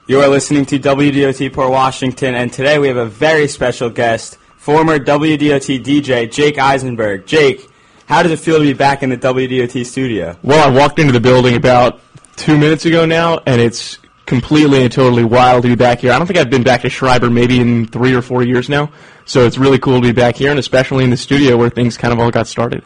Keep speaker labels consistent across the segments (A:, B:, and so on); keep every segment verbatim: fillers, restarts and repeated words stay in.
A: You are listening to W D O T Port Washington, and today we have a very special guest, former W D O T D J Jake Eisenberg. Jake, how does it feel to be back in the W D O T studio?
B: Well, I walked into the building about two minutes ago now, and it's completely and totally wild to be back here. I don't think I've been back to Schreiber maybe in three or four years now, so it's really cool to be back here, and especially in the studio where things kind of all got started.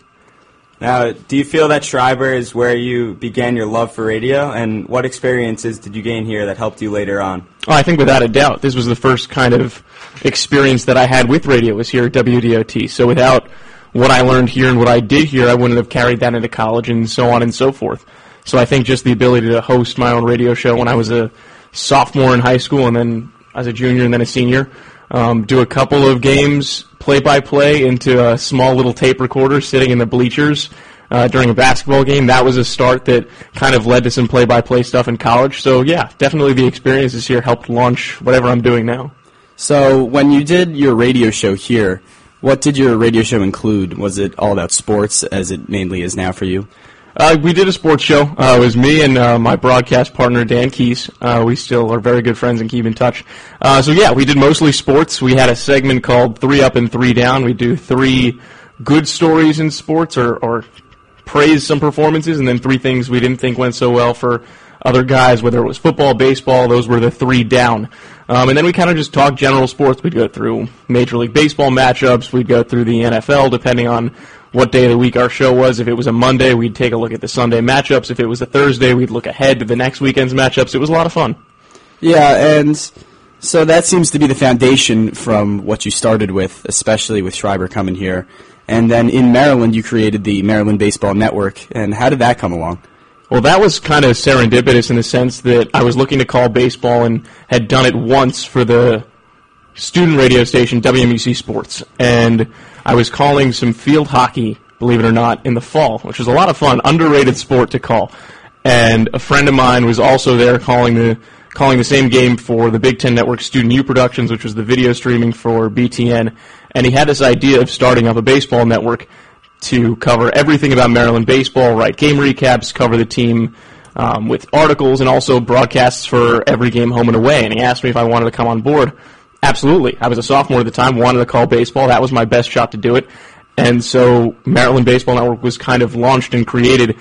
A: Now, do you feel that Schreiber is where you began your love for radio, and what experiences did you gain here that helped you later on?
B: Oh, I think without a doubt, this was the first kind of experience that I had with radio was here at W D O T. So without what I learned here and what I did here, I wouldn't have carried that into college and so on and so forth. So I think just the ability to host my own radio show when I was a sophomore in high school and then as a junior and then a senior, um, do a couple of games play-by-play into a small little tape recorder sitting in the bleachers uh, during a basketball game. That was a start that kind of led to some play-by-play stuff in college. So, yeah, definitely the experiences here helped launch whatever I'm doing now.
C: So when you did your radio show here, what did your radio show include? Was it all about sports, as it mainly is now for you?
B: Uh, we did a sports show. Uh, it was me and uh, my broadcast partner, Dan Keys. Uh, we still are very good friends and keep in touch. Uh, so, yeah, we did mostly sports. We had a segment called Three Up and Three Down. We do three good stories in sports or, or praise some performances, and then three things we didn't think went so well for other guys, whether it was football, baseball. Those were the three down. Um, and then we kind of just talk general sports. We'd go through Major League Baseball matchups. We'd go through the N F L, depending on what day of the week our show was. If it was a Monday, we'd take a look at the Sunday matchups. If it was a Thursday, we'd look ahead to the next weekend's matchups. It was a lot of fun.
C: Yeah, and so that seems to be the foundation from what you started with, especially with Schreiber coming here. And then in Maryland, you created the Maryland Baseball Network. And how did that come along?
B: Well, that was kind of serendipitous in the sense that I was looking to call baseball and had done it once for the student radio station W M U C Sports. And I was calling some field hockey, believe it or not, in the fall, which was a lot of fun, underrated sport to call. And a friend of mine was also there calling the calling the same game for the Big Ten Network Student U Productions, which was the video streaming for B T N. And he had this idea of starting up a baseball network to cover everything about Maryland baseball, write game recaps, cover the team um, with articles, and also broadcasts for every game home and away. And he asked me if I wanted to come on board. Absolutely. I was a sophomore at the time, wanted to call baseball. That was my best shot to do it. And so Maryland Baseball Network was kind of launched and created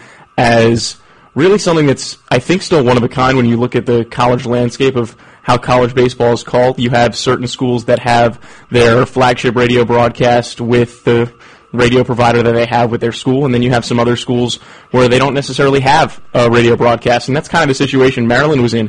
B: as really something that's, I think, still one of a kind when you look at the college landscape of how college baseball is called. You have certain schools that have their flagship radio broadcast with the radio provider that they have with their school, and then you have some other schools where they don't necessarily have a radio broadcast, and that's kind of the situation Maryland was in.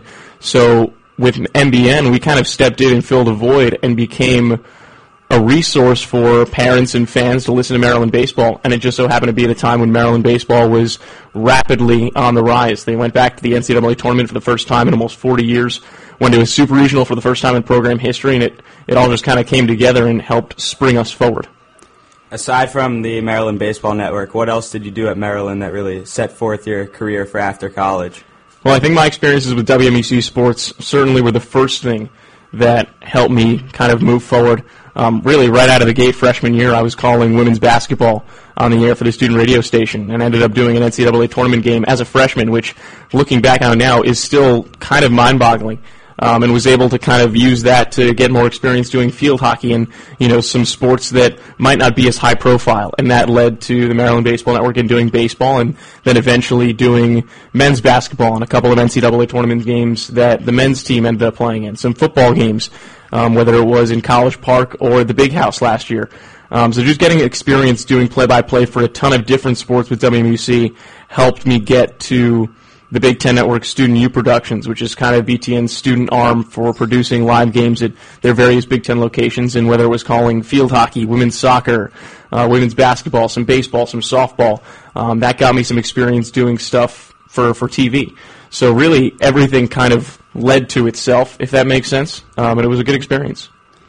B: So with M B N, we kind of stepped in and filled a void and became a resource for parents and fans to listen to Maryland baseball, and it just so happened to be at a time when Maryland baseball was rapidly on the rise. They went back to the N C double A tournament for the first time in almost forty years, went to a super regional for the first time in program history, and it, it all just kind of came together and helped spring us forward.
A: Aside from the Maryland Baseball Network, what else did you do at Maryland that really set forth your career for after college?
B: Well, I think my experiences with W M U C Sports certainly were the first thing that helped me kind of move forward. Um, really, right out of the gate freshman year, I was calling women's basketball on the air for the student radio station and ended up doing an N C double A tournament game as a freshman, which, looking back on it now, is still kind of mind-boggling. Um, and was able to kind of use that to get more experience doing field hockey and, you know, some sports that might not be as high profile. And that led to the Maryland Baseball Network and doing baseball and then eventually doing men's basketball and a couple of N C double A tournament games that the men's team ended up playing in. Some football games, um, whether it was in College Park or the Big House last year. Um, so just getting experience doing play-by-play for a ton of different sports with W M U C helped me get to the Big Ten Network Student U Productions, which is kind of B T N's student arm for producing live games at their various Big Ten locations, and whether it was calling field hockey, women's soccer, uh, women's basketball, some baseball, some softball, um, that got me some experience doing stuff for, for T V. So really everything kind of led to itself, if that makes sense, um, and it was a good experience.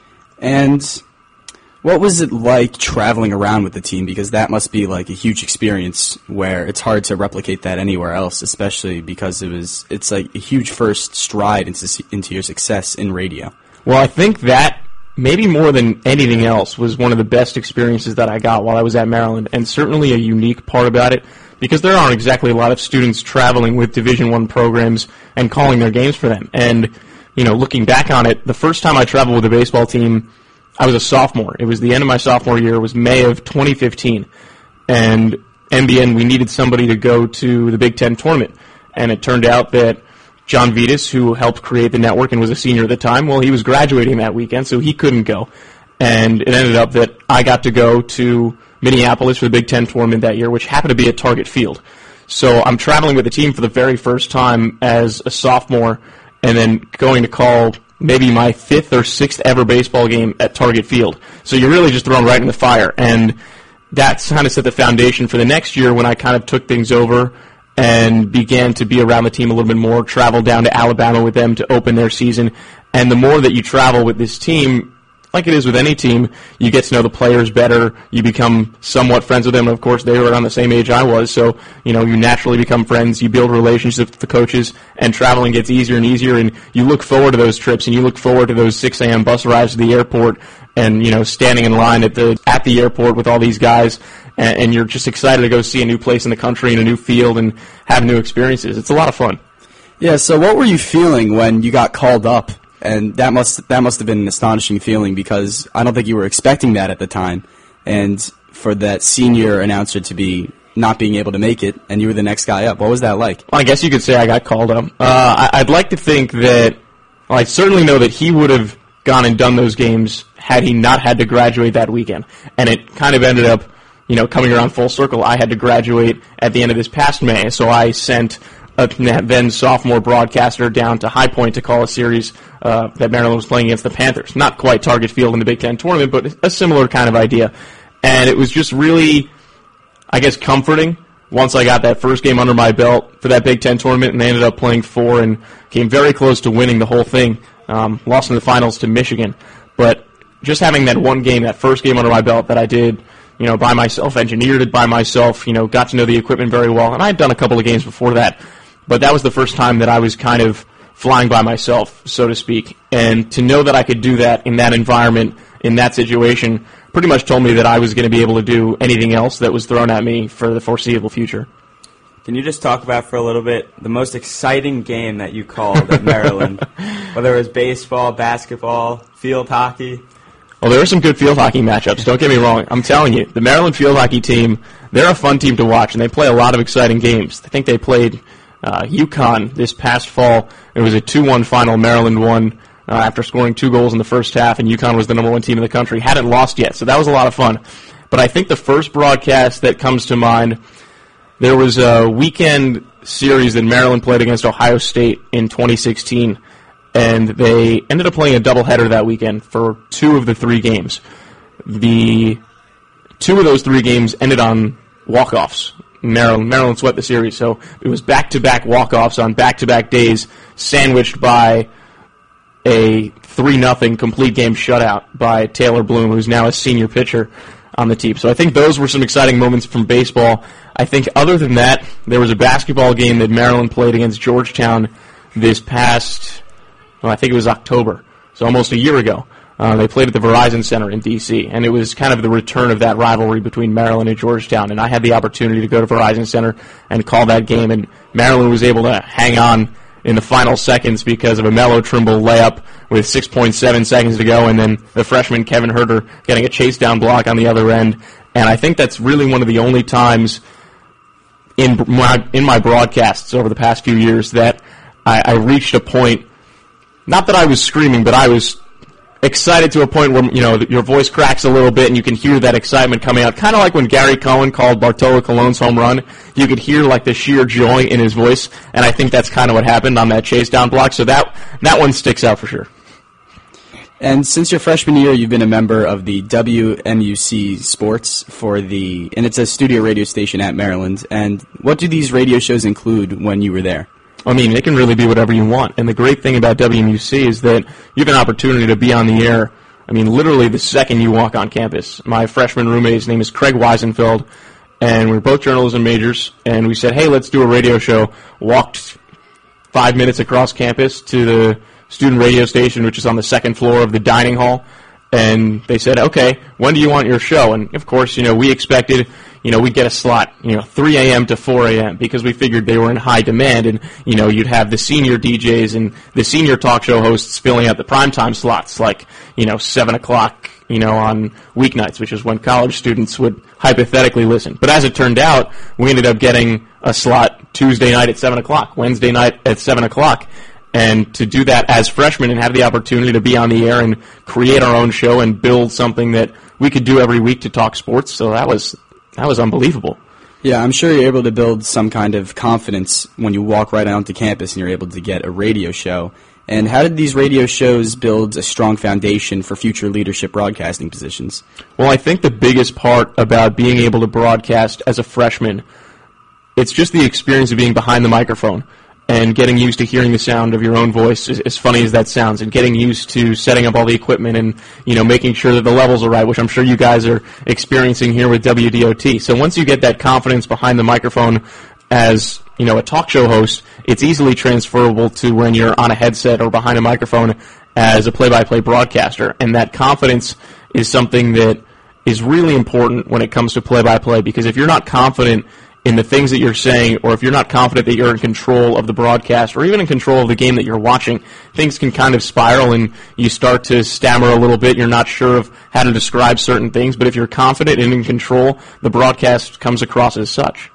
C: And what was it like traveling around with the team? Because that must be like a huge experience where it's hard to replicate that anywhere else, especially because it was it's like a huge first stride into into your success in radio.
B: Well, I think that maybe more than anything else was one of the best experiences that I got while I was at Maryland, and certainly a unique part about it because there aren't exactly a lot of students traveling with Division I programs and calling their games for them. And you know, looking back on it, the first time I traveled with a baseball team, I was a sophomore. It was the end of my sophomore year. It was May of twenty fifteen. And N B N, we needed somebody to go to the Big Ten tournament. And it turned out that John Vitas, who helped create the network and was a senior at the time, well, he was graduating that weekend, so he couldn't go. And it ended up that I got to go to Minneapolis for the Big Ten tournament that year, which happened to be at Target Field. So I'm traveling with the team for the very first time as a sophomore, and then going to call maybe my fifth or sixth ever baseball game at Target Field. So you're really just thrown right in the fire. And that's kind of set the foundation for the next year when I kind of took things over and began to be around the team a little bit more, travel down to Alabama with them to open their season. And the more that you travel with this team, like it is with any team, you get to know the players better, you become somewhat friends with them, and of course they were around the same age I was, so you know you naturally become friends, you build relationships with the coaches, and traveling gets easier and easier, and you look forward to those trips, and you look forward to those six a.m. bus rides to the airport, and you know standing in line at the at the airport with all these guys, and, and you're just excited to go see a new place in the country and a new field and have new experiences. It's a lot of fun.
C: Yeah, so what were you feeling when you got called up? And that must that must have been an astonishing feeling, because I don't think you were expecting that at the time. And for that senior announcer to be not being able to make it, and you were the next guy up, what was that like?
B: Well, I guess you could say I got called up. Uh, I, I'd like to think that, well, I certainly know that he would have gone and done those games had he not had to graduate that weekend. And it kind of ended up, you know, coming around full circle. I had to graduate at the end of this past May, so I sent a then sophomore broadcaster down to High Point to call a series uh, that Maryland was playing against the Panthers. Not quite Target Field in the Big Ten tournament, but a similar kind of idea. And it was just really, I guess, comforting once I got that first game under my belt for that Big Ten tournament, and they ended up playing four and came very close to winning the whole thing. Um, lost in the finals to Michigan. But just having that one game, that first game under my belt that I did, you know, by myself, engineered it by myself, you know, got to know the equipment very well. And I had done a couple of games before that. But that was the first time that I was kind of flying by myself, so to speak. And to know that I could do that in that environment, in that situation, pretty much told me that I was going to be able to do anything else that was thrown at me for the foreseeable future.
A: Can you just talk about for a little bit the most exciting game that you called at Maryland? Whether it was baseball, basketball, field hockey?
B: Well, there are some good field hockey matchups, don't get me wrong. I'm telling you, the Maryland field hockey team, they're a fun team to watch, and they play a lot of exciting games. I think they played Uh, UConn this past fall. It was a two one final. Maryland won uh, after scoring two goals in the first half, and UConn was the number one team in the country. Hadn't lost yet, so that was a lot of fun. But I think the first broadcast that comes to mind, there was a weekend series that Maryland played against Ohio State in twenty sixteen, and they ended up playing a doubleheader that weekend for two of the three games. The two of those three games ended on walk-offs. Maryland, Maryland swept the series, so it was back-to-back walk-offs on back-to-back days, sandwiched by a three nothing complete game shutout by Taylor Bloom, who's now a senior pitcher on the team. So I think those were some exciting moments from baseball. I think other than that, there was a basketball game that Maryland played against Georgetown this past, well, I think it was October, so almost a year ago. Uh, they played at the Verizon Center in D C, and it was kind of the return of that rivalry between Maryland and Georgetown, and I had the opportunity to go to Verizon Center and call that game, and Maryland was able to hang on in the final seconds because of a Melo Trimble layup with six point seven seconds to go, and then the freshman Kevin Herter getting a chase-down block on the other end, and I think that's really one of the only times in my, in my broadcasts over the past few years that I, I reached a point, not that I was screaming, but I was excited to a point where, you know, your voice cracks a little bit and you can hear that excitement coming out. Kind of like when Gary Cohen called Bartolo Colon's home run. You could hear, like, the sheer joy in his voice, and I think that's kind of what happened on that chase down block. So that that one sticks out for sure.
C: And since your freshman year, you've been a member of the W M U C Sports for the, and it's a studio radio station at Maryland. And what do these radio shows include when you were there?
B: I mean, it can really be whatever you want. And the great thing about W M U C is that you have an opportunity to be on the air, I mean, literally the second you walk on campus. My freshman roommate, his name is Craig Weisenfeld, and we were both journalism majors, and we said, hey, let's do a radio show. Walked five minutes across campus to the student radio station, which is on the second floor of the dining hall, and they said, okay, when do you want your show? And, of course, you know, we expected, you know, we'd get a slot, you know, three a.m. to four a.m. because we figured they were in high demand, and, you know, you'd have the senior D Js and the senior talk show hosts filling out the primetime slots, like, you know, seven o'clock, you know, on weeknights, which is when college students would hypothetically listen. But as it turned out, we ended up getting a slot Tuesday night at seven o'clock, Wednesday night at seven o'clock, and to do that as freshmen and have the opportunity to be on the air and create our own show and build something that we could do every week to talk sports, so that was that was unbelievable.
C: Yeah, I'm sure you're able to build some kind of confidence when you walk right onto campus and you're able to get a radio show. And how did these radio shows build a strong foundation for future leadership broadcasting positions?
B: Well, I think the biggest part about being able to broadcast as a freshman, it's just the experience of being behind the microphone and getting used to hearing the sound of your own voice, as, as funny as that sounds, and getting used to setting up all the equipment and, you know, making sure that the levels are right, which I'm sure you guys are experiencing here with W D O T. So once you get that confidence behind the microphone as, you know, a talk show host, it's easily transferable to when you're on a headset or behind a microphone as a play-by-play broadcaster. And that confidence is something that is really important when it comes to play-by-play, because if you're not confident in the things that you're saying, or if you're not confident that you're in control of the broadcast, or even in control of the game that you're watching, things can kind of spiral and you start to stammer a little bit. You're not sure of how to describe certain things, but if you're confident and in control, the broadcast comes across as such.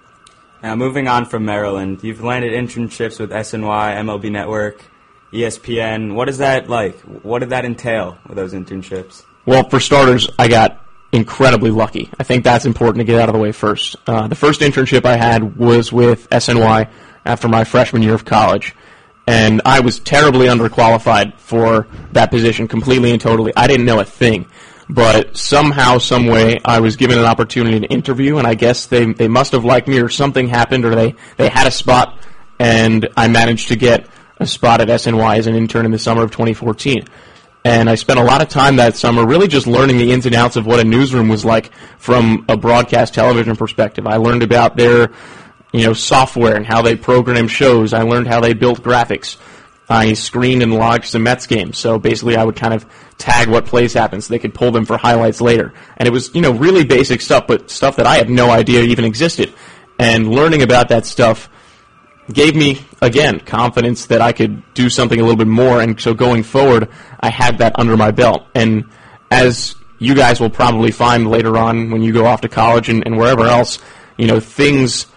A: Now, moving on from Maryland, you've landed internships with S N Y, M L B Network, E S P N. What is that like? What did that entail with those internships?
B: Well, for starters, I got incredibly lucky. I think that's important to get out of the way first. Uh, the first internship I had was with S N Y after my freshman year of college, and I was terribly underqualified for that position, completely and totally. I didn't know a thing, but somehow, some way, I was given an opportunity to interview, and I guess they they must have liked me, or something happened, or they, they had a spot, and I managed to get a spot at S N Y as an intern in the summer of twenty fourteen. And I spent a lot of time that summer really just learning the ins and outs of what a newsroom was like from a broadcast television perspective. I learned about their, you know, software and how they program shows. I learned how they built graphics. I screened and logged some Mets games. So basically I would kind of tag what plays happened so they could pull them for highlights later. And it was, you know, really basic stuff, but stuff that I had no idea even existed. And learning about that stuff gave me, again, confidence that I could do something a little bit more, and so going forward, I had that under my belt. And as you guys will probably find later on when you go off to college and, and wherever else, you know, things,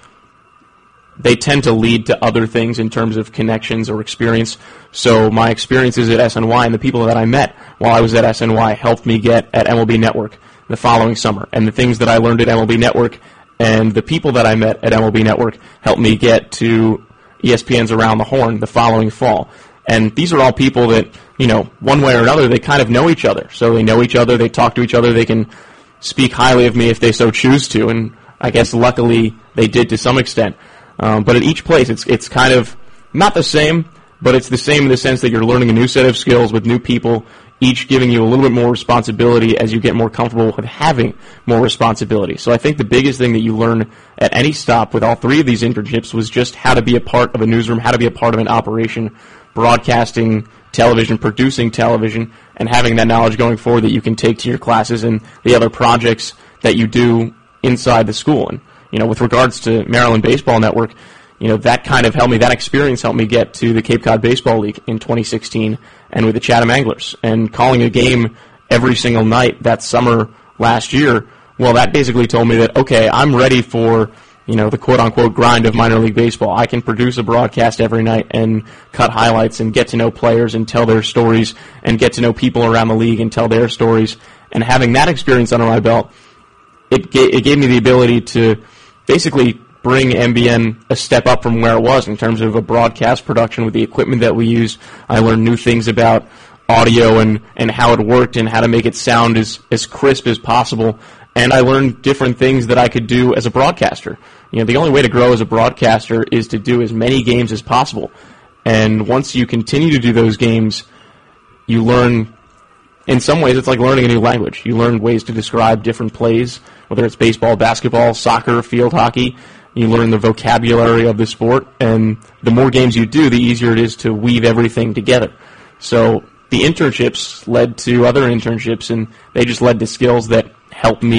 B: they tend to lead to other things in terms of connections or experience. So my experiences at S N Y and the people that I met while I was at S N Y helped me get at M L B Network the following summer. And the things that I learned at M L B Network and the people that I met at M L B Network helped me get to E S P N's Around the Horn the following fall. And these are all people that, you know, one way or another, they kind of know each other. So they know each other, they talk to each other, they can speak highly of me if they so choose to, and I guess luckily they did to some extent. Um, but at each place, it's it's kind of not the same, but it's the same in the sense that you're learning a new set of skills with new people, each giving you a little bit more responsibility as you get more comfortable with having more responsibility. So I think the biggest thing that you learn at any stop with all three of these internships was just how to be a part of a newsroom, how to be a part of an operation, broadcasting television, producing television, and having that knowledge going forward that you can take to your classes and the other projects that you do inside the school. And, you know, with regards to Maryland Baseball Network, you know, that kind of helped me, that experience helped me get to the Cape Cod Baseball League in twenty sixteen and with the Chatham Anglers. And calling a game every single night that summer last year, well, that basically told me that, okay, I'm ready for, you know, the quote-unquote grind of minor league baseball. I can produce a broadcast every night and cut highlights and get to know players and tell their stories and get to know people around the league and tell their stories. And having that experience under my belt, it, ga- it gave me the ability to basically bring M B N a step up from where it was in terms of a broadcast production with the equipment that we use. I learned new things about audio and, and how it worked and how to make it sound as, as crisp as possible. And I learned different things that I could do as a broadcaster. You know, the only way to grow as a broadcaster is to do as many games as possible. And once you continue to do those games, you learn, in some ways, it's like learning a new language. You learn ways to describe different plays, whether it's baseball, basketball, soccer, field hockey. You learn the vocabulary of the sport, and the more games you do, the easier it is to weave everything together. So the internships led to other internships, and they just led to skills that helped me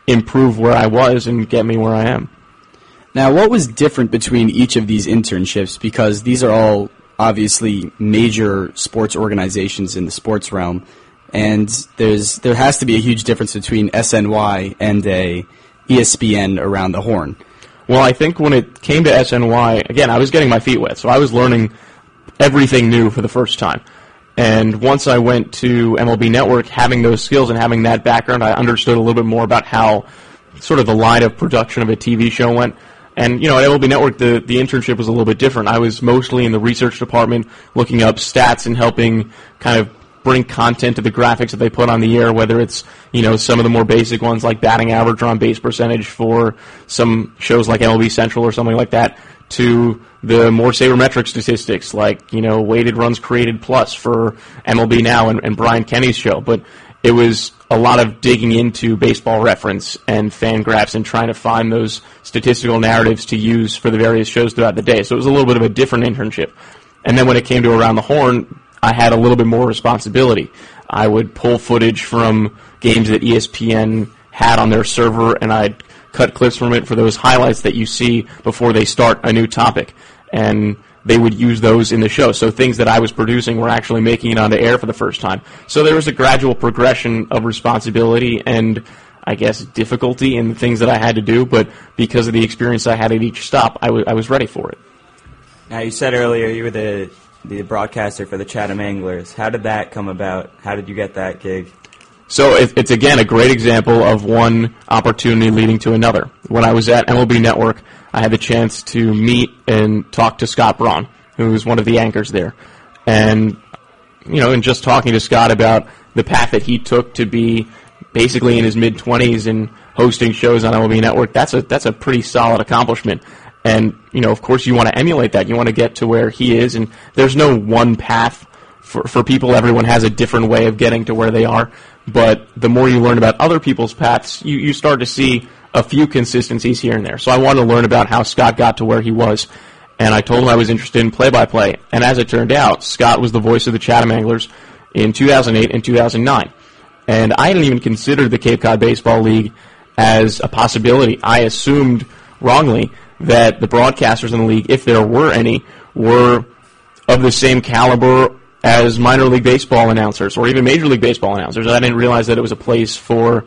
B: improve where I was and get me where I am.
C: Now, what was different between each of these internships? Because these are all obviously major sports organizations in the sports realm, and there's there has to be a huge difference between S N Y and a E S P N around the horn.
B: Well, I think when it came to S N Y, again, I was getting my feet wet, so I was learning everything new for the first time. And once I went to M L B Network, having those skills and having that background, I understood a little bit more about how sort of the line of production of a T V show went. And, you know, at M L B Network, the, the internship was a little bit different. I was mostly in the research department looking up stats and helping kind of bring content to the graphics that they put on the air, whether it's, you know, some of the more basic ones like batting average or on base percentage for some shows like M L B Central or something like that, to the more sabermetric statistics like, you know, weighted runs created plus for M L B Now and, and Brian Kenny's show. But it was a lot of digging into Baseball Reference and Fangraphs and trying to find those statistical narratives to use for the various shows throughout the day. So it was a little bit of a different internship. And then when it came to Around the Horn, I had a little bit more responsibility. I would pull footage from games that E S P N had on their server, and I'd cut clips from it for those highlights that you see before they start a new topic. And they would use those in the show. So things that I was producing were actually making it onto air for the first time. So there was a gradual progression of responsibility and, I guess, difficulty in the things that I had to do, but because of the experience I had at each stop, I, w- I was ready for it.
A: Now, you said earlier you were the, the broadcaster for the Chatham Anglers. How did that come about? How did you get that gig?
B: So it, it's, again, a great example of one opportunity leading to another. When I was at M L B Network, I had the chance to meet and talk to Scott Braun, who was one of the anchors there. And, you know, and just talking to Scott about the path that he took to be basically in his mid-twenties and hosting shows on M L B Network, that's a that's a pretty solid accomplishment. And, you know, of course you want to emulate that. You want to get to where he is, and there's no one path for, for people. Everyone has a different way of getting to where they are. But the more you learn about other people's paths, you, you start to see a few consistencies here and there. So I wanted to learn about how Scott got to where he was, and I told him I was interested in play-by-play. And as it turned out, Scott was the voice of the Chatham Anglers in two thousand eight and two thousand nine. And I didn't even consider the Cape Cod Baseball League as a possibility. I assumed wrongly that the broadcasters in the league, if there were any, were of the same caliber as minor league baseball announcers or even major league baseball announcers. I didn't realize that it was a place for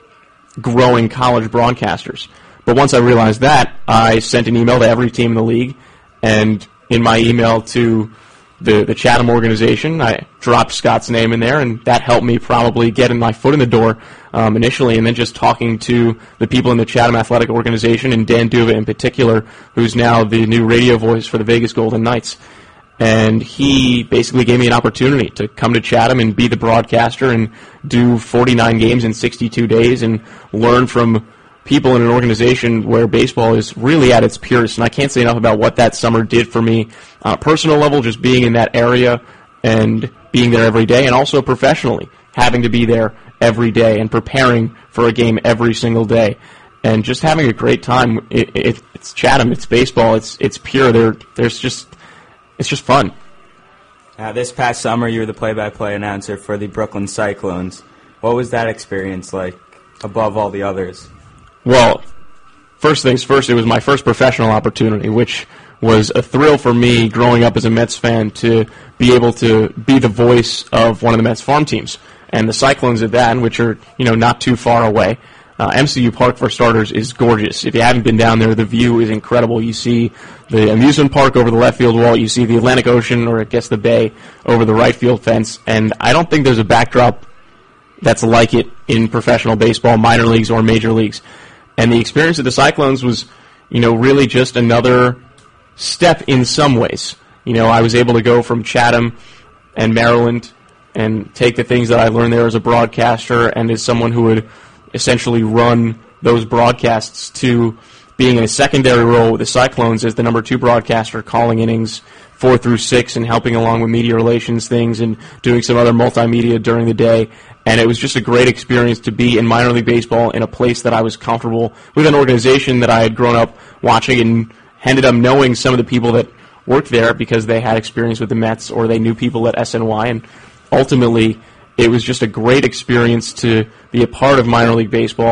B: growing college broadcasters. But once I realized that, I sent an email to every team in the league, and in my email to the, the Chatham organization, I dropped Scott's name in there, and that helped me probably get my foot in the door um, initially, and then just talking to the people in the Chatham Athletic Organization, and Dan Duva in particular, who's now the new radio voice for the Vegas Golden Knights. And he basically gave me an opportunity to come to Chatham and be the broadcaster and do forty-nine games in sixty-two days and learn from people in an organization where baseball is really at its purest. And I can't say enough about what that summer did for me on a personal level, just being in that area and being there every day, and also professionally, having to be there every day and preparing for a game every single day. And just having a great time. It, it, it's Chatham, it's baseball, it's it's pure. There, there's just... It's just fun.
A: Uh, this past summer, you were the play-by-play announcer for the Brooklyn Cyclones. What was that experience like, above all the others?
B: Well, first things first, it was my first professional opportunity, which was a thrill for me growing up as a Mets fan to be able to be the voice of one of the Mets farm teams. And the Cyclones at that, which are, you know, not too far away. Uh, M C U Park, for starters, is gorgeous. If you haven't been down there, the view is incredible. You see the amusement park over the left field wall. You see the Atlantic Ocean, or I guess the bay, over the right field fence. And I don't think there's a backdrop that's like it in professional baseball, minor leagues, or major leagues. And the experience of the Cyclones was, you know, really just another step in some ways. You know, I was able to go from Chatham and Maryland and take the things that I learned there as a broadcaster and as someone who would essentially run those broadcasts to being in a secondary role with the Cyclones as the number two broadcaster, calling innings four through six and helping along with media relations things and doing some other multimedia during the day. And it was just a great experience to be in minor league baseball in a place that I was comfortable with, an organization that I had grown up watching and ended up knowing some of the people that worked there because they had experience with the Mets or they knew people at S N Y. And ultimately, it was just a great experience to be a part of minor league baseball,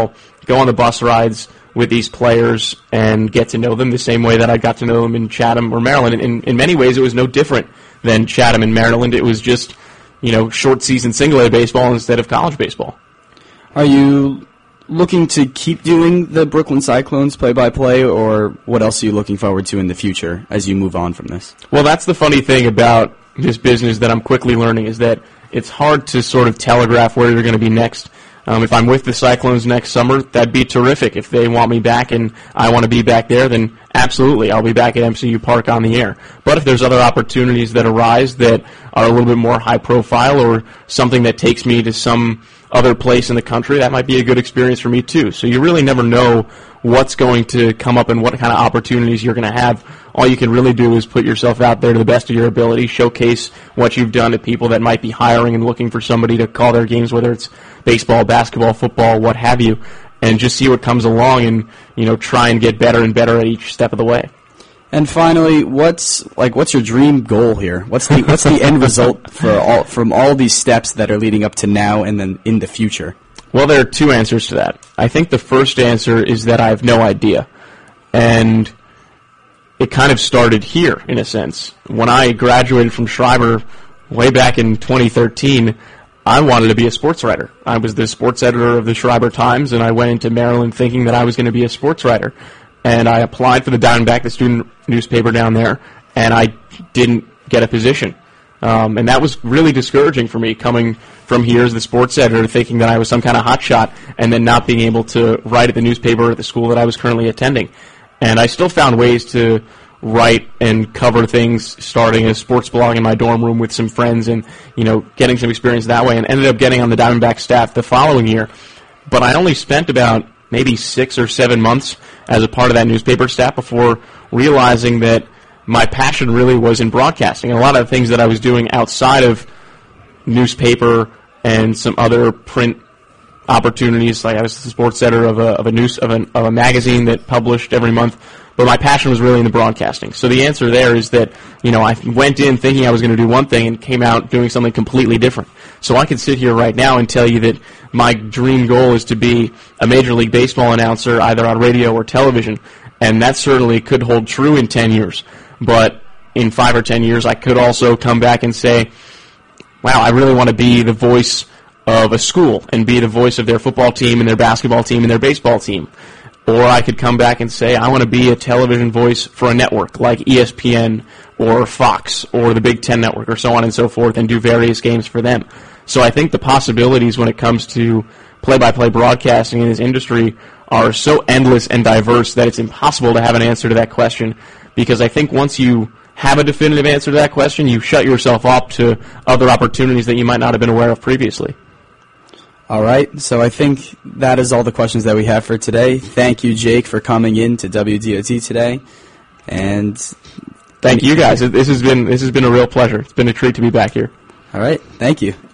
B: go on the bus rides with these players and get to know them the same way that I got to know them in Chatham or Maryland. And in, in many ways, it was no different than Chatham and Maryland. It was just, you know, short season single A baseball instead of college baseball.
C: Are you looking to keep doing the Brooklyn Cyclones play-by-play, or what else are you looking forward to in the future as you move on from this?
B: Well, that's the funny thing about this business that I'm quickly learning, is that it's hard to sort of telegraph where you're going to be next. Um, if I'm with the Cyclones next summer, that'd be terrific. If they want me back and I want to be back there, then absolutely, I'll be back at M C U Park on the air. But if there's other opportunities that arise that are a little bit more high profile, or something that takes me to some other place in the country, that might be a good experience for me too. So you really never know what's going to come up and what kind of opportunities you're going to have. All you can really do is put yourself out there to the best of your ability, showcase what you've done to people that might be hiring and looking for somebody to call their games, whether it's baseball, basketball, football, what have you, and just see what comes along and, you know, try and get better and better at each step of the way.
C: And finally, what's like what's your dream goal here? What's the what's the end result for all from all these steps that are leading up to now and then in the future?
B: Well, there are two answers to that. I think the first answer is that I have no idea. And it kind of started here, in a sense. When I graduated from Schreiber way back in twenty thirteen, I wanted to be a sports writer. I was the sports editor of the Schreiber Times, and I went into Maryland thinking that I was going to be a sports writer. And I applied for the Diamondback, the student newspaper down there, and I didn't get a position. Um, and that was really discouraging for me, coming from here as the sports editor, thinking that I was some kind of hotshot, and then not being able to write at the newspaper at the school that I was currently attending. And I still found ways to write and cover things, starting a sports blog in my dorm room with some friends, and, you know, getting some experience that way, and ended up getting on the Diamondback staff the following year. But I only spent about maybe six or seven months as a part of that newspaper staff before realizing that my passion really was in broadcasting. And a lot of the things that I was doing outside of newspaper and some other print opportunities, like I was the sports editor of a of a news of, an, of a magazine that published every month, but my passion was really in the broadcasting. So the answer there is that, you know, I went in thinking I was going to do one thing and came out doing something completely different. So I can sit here right now and tell you that my dream goal is to be a Major League Baseball announcer, either on radio or television, and that certainly could hold true in ten years. But in five or ten years, I could also come back and say, wow, I really want to be the voice of a school and be the voice of their football team and their basketball team and their baseball team. Or I could come back and say, I want to be a television voice for a network like E S P N or Fox or the Big Ten Network or so on and so forth, and do various games for them. So I think the possibilities when it comes to play-by-play broadcasting in this industry are so endless and diverse that it's impossible to have an answer to that question, because I think once you have a definitive answer to that question, you shut yourself up to other opportunities that you might not have been aware of previously.
C: All right, so I think that is all the questions that we have for today. Thank you, Jake, for coming in to W D O T today, and
B: thank you guys. This has been this has been a real pleasure. It's been a treat to be back here.
C: All right, thank you.